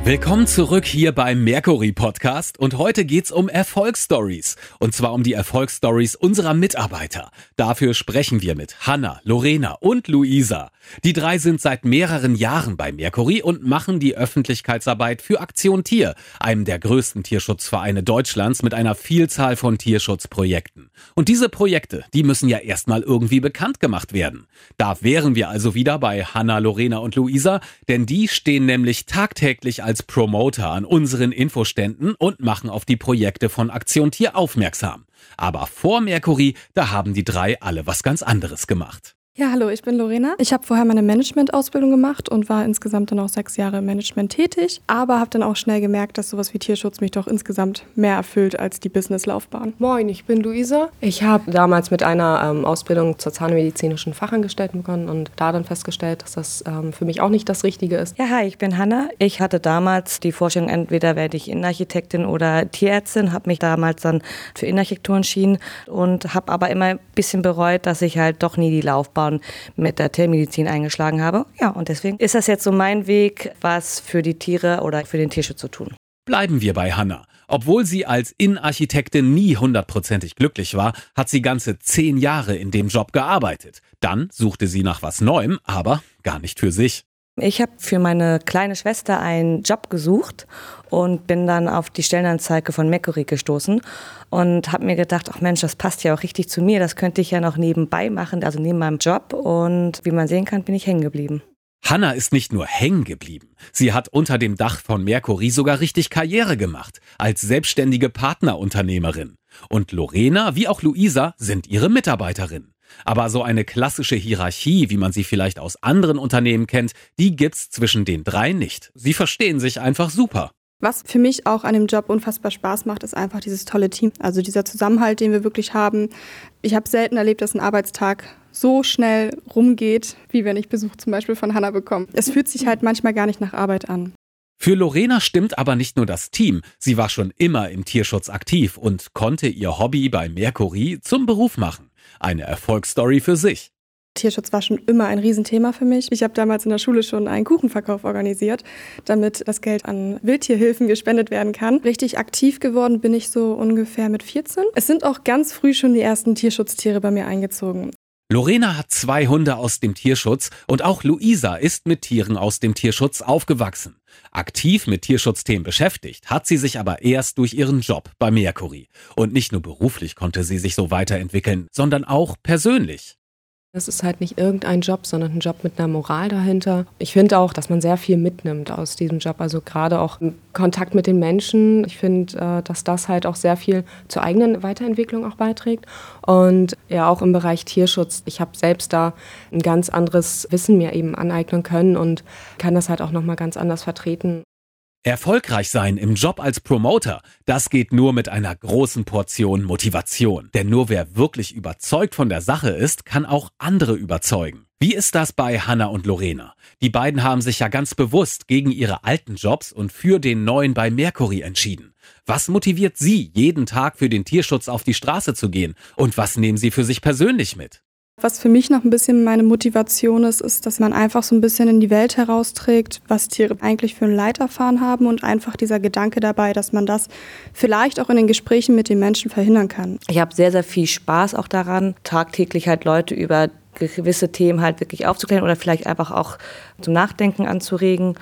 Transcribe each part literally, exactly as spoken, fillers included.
Willkommen zurück hier beim Mercury Podcast und heute geht's um Erfolgsstories und zwar um die Erfolgsstories unserer Mitarbeiter. Dafür sprechen wir mit Hanna, Lorena und Luisa. Die drei sind seit mehreren Jahren bei Mercury und machen die Öffentlichkeitsarbeit für Aktion Tier, einem der größten Tierschutzvereine Deutschlands mit einer Vielzahl von Tierschutzprojekten. Und diese Projekte, die müssen ja erstmal irgendwie bekannt gemacht werden. Da wären wir also wieder bei Hanna, Lorena und Luisa, denn die stehen nämlich tagtäglich als als Promoter an unseren Infoständen und machen auf die Projekte von Aktion Tier aufmerksam. Aber vor Mercury, da haben die drei alle was ganz anderes gemacht. Ja, hallo, ich bin Lorena. Ich habe vorher meine Management-Ausbildung gemacht und war insgesamt dann auch sechs Jahre im Management tätig, aber habe dann auch schnell gemerkt, dass sowas wie Tierschutz mich doch insgesamt mehr erfüllt als die Businesslaufbahn. Moin, ich bin Luisa. Ich habe damals mit einer ähm, Ausbildung zur zahnmedizinischen Fachangestellten begonnen und da dann festgestellt, dass das ähm, für mich auch nicht das Richtige ist. Ja, hi, ich bin Hanna. Ich hatte damals die Vorstellung, entweder werde ich Innenarchitektin oder Tierärztin, habe mich damals dann für Innenarchitektur entschieden und habe aber immer ein bisschen bereut, dass ich halt doch nie die Laufbahn mit der Tiermedizin eingeschlagen habe. Ja, und deswegen ist das jetzt so mein Weg, was für die Tiere oder für den Tierschutz zu tun. Bleiben wir bei Hanna. Obwohl sie als Innenarchitektin nie hundertprozentig glücklich war, hat sie ganze zehn Jahre in dem Job gearbeitet. Dann suchte sie nach was Neuem, aber gar nicht für sich. Ich habe für meine kleine Schwester einen Job gesucht und bin dann auf die Stellenanzeige von Mercury gestoßen und habe mir gedacht, ach Mensch, das passt ja auch richtig zu mir, das könnte ich ja noch nebenbei machen, also neben meinem Job, und wie man sehen kann, bin ich hängen geblieben. Hanna ist nicht nur hängen geblieben, sie hat unter dem Dach von Mercury sogar richtig Karriere gemacht, als selbstständige Partnerunternehmerin. Und Lorena wie auch Luisa sind ihre Mitarbeiterinnen. Aber so eine klassische Hierarchie, wie man sie vielleicht aus anderen Unternehmen kennt, die gibt's zwischen den drei nicht. Sie verstehen sich einfach super. Was für mich auch an dem Job unfassbar Spaß macht, ist einfach dieses tolle Team. Also dieser Zusammenhalt, den wir wirklich haben. Ich habe selten erlebt, dass ein Arbeitstag so schnell rumgeht, wie wenn ich Besuch zum Beispiel von Hanna bekomme. Es fühlt sich halt manchmal gar nicht nach Arbeit an. Für Lorena stimmt aber nicht nur das Team. Sie war schon immer im Tierschutz aktiv und konnte ihr Hobby bei Mercury zum Beruf machen. Eine Erfolgsstory für sich. Tierschutz war schon immer ein Riesenthema für mich. Ich habe damals in der Schule schon einen Kuchenverkauf organisiert, damit das Geld an Wildtierhilfen gespendet werden kann. Richtig aktiv geworden bin ich so ungefähr mit vierzehn. Es sind auch ganz früh schon die ersten Tierschutztiere bei mir eingezogen. Lorena hat zwei Hunde aus dem Tierschutz und auch Luisa ist mit Tieren aus dem Tierschutz aufgewachsen. Aktiv mit Tierschutzthemen beschäftigt hat sie sich aber erst durch ihren Job bei Mercury. Und nicht nur beruflich konnte sie sich so weiterentwickeln, sondern auch persönlich. Das ist halt nicht irgendein Job, sondern ein Job mit einer Moral dahinter. Ich finde auch, dass man sehr viel mitnimmt aus diesem Job, also gerade auch im Kontakt mit den Menschen. Ich finde, dass das halt auch sehr viel zur eigenen Weiterentwicklung auch beiträgt. Und ja, auch im Bereich Tierschutz. Ich habe selbst da ein ganz anderes Wissen mir eben aneignen können und kann das halt auch nochmal ganz anders vertreten. Erfolgreich sein im Job als Promoter, das geht nur mit einer großen Portion Motivation. Denn nur wer wirklich überzeugt von der Sache ist, kann auch andere überzeugen. Wie ist das bei Hanna und Lorena? Die beiden haben sich ja ganz bewusst gegen ihre alten Jobs und für den neuen bei Mercury entschieden. Was motiviert sie, jeden Tag für den Tierschutz auf die Straße zu gehen? Und was nehmen sie für sich persönlich mit? Was für mich noch ein bisschen meine Motivation ist, ist, dass man einfach so ein bisschen in die Welt herausträgt, was Tiere eigentlich für ein Leid erfahren haben und einfach dieser Gedanke dabei, dass man das vielleicht auch in den Gesprächen mit den Menschen verhindern kann. Ich habe sehr, sehr viel Spaß auch daran, tagtäglich halt Leute über gewisse Themen halt wirklich aufzuklären oder vielleicht einfach auch zum Nachdenken anzuregen.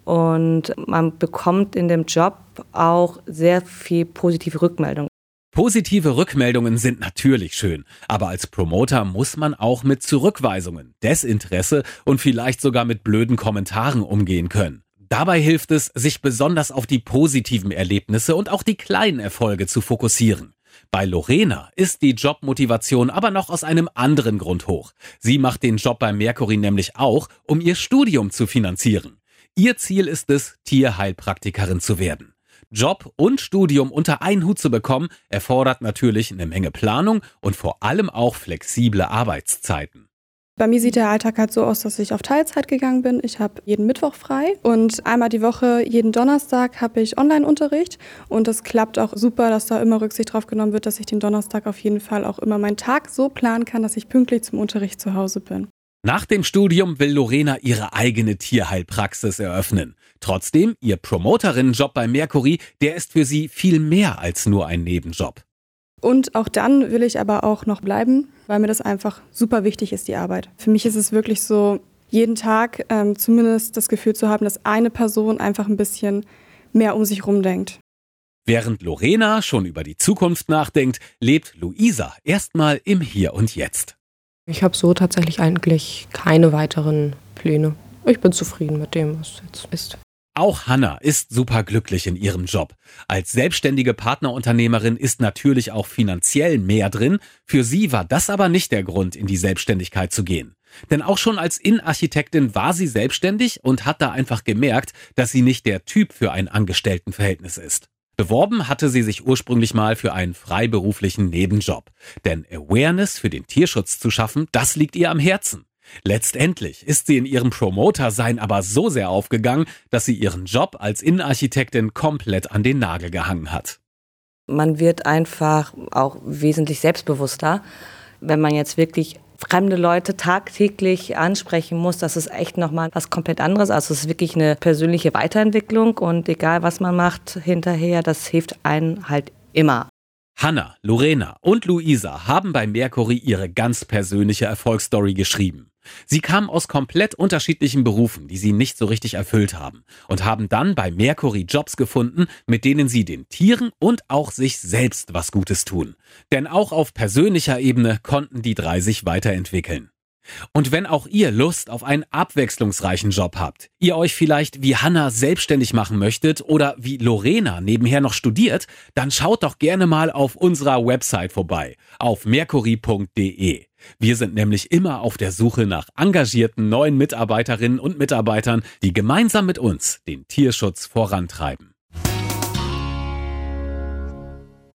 Und man bekommt in dem Job auch sehr viel positive Rückmeldung. Positive Rückmeldungen sind natürlich schön, aber als Promoter muss man auch mit Zurückweisungen, Desinteresse und vielleicht sogar mit blöden Kommentaren umgehen können. Dabei hilft es, sich besonders auf die positiven Erlebnisse und auch die kleinen Erfolge zu fokussieren. Bei Lorena ist die Jobmotivation aber noch aus einem anderen Grund hoch. Sie macht den Job bei Mercury nämlich auch, um ihr Studium zu finanzieren. Ihr Ziel ist es, Tierheilpraktikerin zu werden. Job und Studium unter einen Hut zu bekommen, erfordert natürlich eine Menge Planung und vor allem auch flexible Arbeitszeiten. Bei mir sieht der Alltag halt so aus, dass ich auf Teilzeit gegangen bin. Ich habe jeden Mittwoch frei und einmal die Woche, jeden Donnerstag, habe ich Online-Unterricht. Und das klappt auch super, dass da immer Rücksicht drauf genommen wird, dass ich den Donnerstag auf jeden Fall auch immer meinen Tag so planen kann, dass ich pünktlich zum Unterricht zu Hause bin. Nach dem Studium will Lorena ihre eigene Tierheilpraxis eröffnen. Trotzdem, ihr Promoterinnenjob bei Mercury, der ist für sie viel mehr als nur ein Nebenjob. Und auch dann will ich aber auch noch bleiben, weil mir das einfach super wichtig ist, die Arbeit. Für mich ist es wirklich so, jeden Tag ähm, zumindest das Gefühl zu haben, dass eine Person einfach ein bisschen mehr um sich rumdenkt. Während Lorena schon über die Zukunft nachdenkt, lebt Luisa erstmal im Hier und Jetzt. Ich habe so tatsächlich eigentlich keine weiteren Pläne. Ich bin zufrieden mit dem, was jetzt ist. Auch Hanna ist superglücklich in ihrem Job. Als selbstständige Partnerunternehmerin ist natürlich auch finanziell mehr drin. Für sie war das aber nicht der Grund, in die Selbstständigkeit zu gehen. Denn auch schon als Innenarchitektin war sie selbstständig und hat da einfach gemerkt, dass sie nicht der Typ für ein Angestelltenverhältnis ist. Beworben hatte sie sich ursprünglich mal für einen freiberuflichen Nebenjob. Denn Awareness für den Tierschutz zu schaffen, das liegt ihr am Herzen. Letztendlich ist sie in ihrem Promoter-Sein aber so sehr aufgegangen, dass sie ihren Job als Innenarchitektin komplett an den Nagel gehangen hat. Man wird einfach auch wesentlich selbstbewusster, wenn man jetzt wirklich fremde Leute tagtäglich ansprechen muss. Das ist echt nochmal was komplett anderes. Also es ist wirklich eine persönliche Weiterentwicklung und egal was man macht hinterher, das hilft einem halt immer. Hanna, Lorena und Luisa haben bei Mercury ihre ganz persönliche Erfolgsstory geschrieben. Sie kamen aus komplett unterschiedlichen Berufen, die sie nicht so richtig erfüllt haben und haben dann bei Mercury Jobs gefunden, mit denen sie den Tieren und auch sich selbst was Gutes tun. Denn auch auf persönlicher Ebene konnten die drei sich weiterentwickeln. Und wenn auch ihr Lust auf einen abwechslungsreichen Job habt, ihr euch vielleicht wie Hanna selbstständig machen möchtet oder wie Lorena nebenher noch studiert, dann schaut doch gerne mal auf unserer Website vorbei, auf mercury punkt de. Wir sind nämlich immer auf der Suche nach engagierten neuen Mitarbeiterinnen und Mitarbeitern, die gemeinsam mit uns den Tierschutz vorantreiben.